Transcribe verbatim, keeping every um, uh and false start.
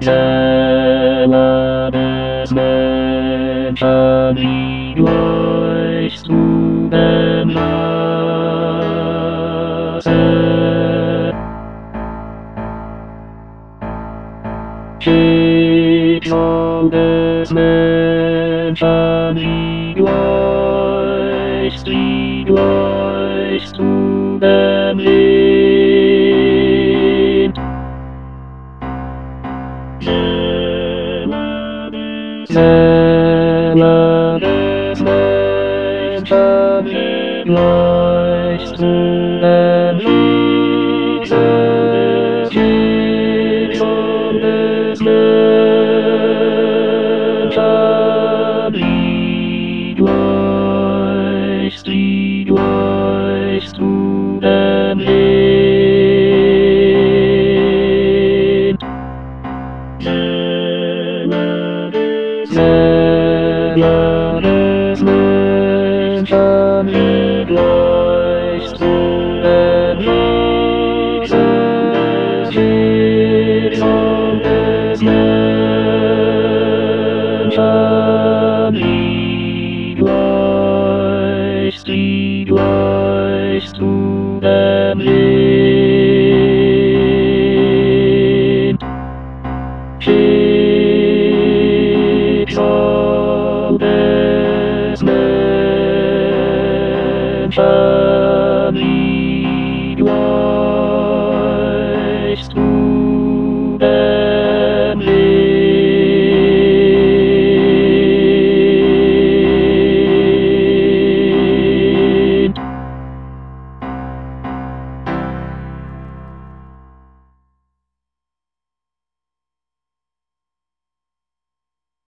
Zellenes Menschen, die gleich zu dem Lasse. Schicksal des Menschen, die gleich, die gleich zu dem Lied. Seele des Menschen, die gleich zu dem Lied. Schicksal des Menschen, die gleich, die gleich zu dem Lied. Seele des Menschen, die gleich zu dem Lied. Schicksal des Menschen, die gleich, die gleich zu dem Lied. Schicksal des Menschen,